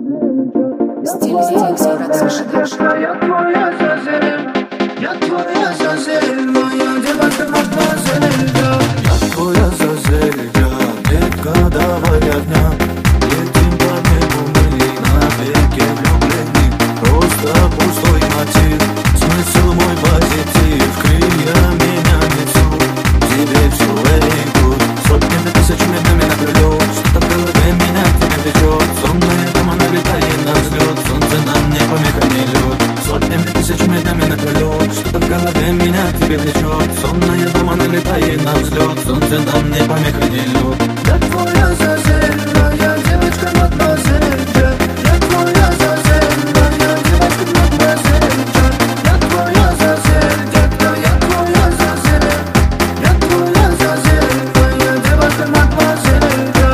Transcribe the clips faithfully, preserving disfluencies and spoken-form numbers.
Стиль Алексей Продакшн. Я твоя зазель, я твоя зазель, моя девочка мадемуазель. Я твоя зазель, детка, давай огня. Летим по небу мы навеки влюблены. Просто пустой мотив, смысл мой позитив. Крылья меня несут, тебе все эйгут. Сотнями тысячами днями наперед, что-то в голове меня к тебе влечет. Сонная дома налетает на взлет, солнце нам не помеха, не лед. Сотнями тысячами днями наперед, что-то в голове меня к тебе влечет. Сонная дома налетает на взлет, солнце нам не помеха, не лед. Я твоя зазель, моя девочка мадемуазель. Я твоя зазель, моя девочка мадемуазель. Я твоя зазель, детка, я твоя зазель. Я твоя зазель, моя девочка мадемуазель.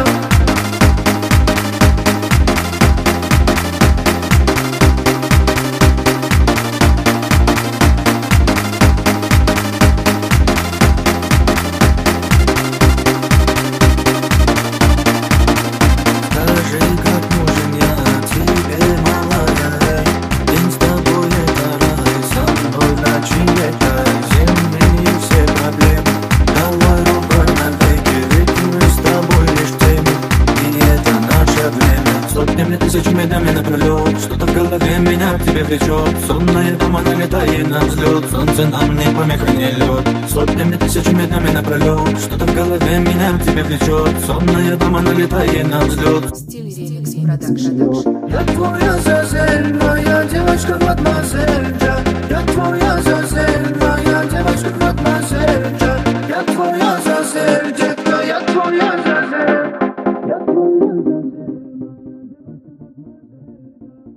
Скажи, как нужен я тебе, малая. День с тобой это рай, со мной ночи это земные все проблемы. Давай рукой навеки, ведь мы с тобой лишь темы, и это наше время. Сотнями тысячами днями напролет, что-то в голове меня к тебе влечет. Сонная дома налетает на взлет, солнце нам не помеха, не лед. Сотнями тысячами днями напролет, что-то в голове меня к тебе влечет. Сонная дома налетает на взлет. Стиль Алексей Продакшн. Я твоя зазель, моя девочка мадемуазель. Я твоя зазель, моя девочка мадемуазель. Я твоя зазель, детка, я твоя зазель.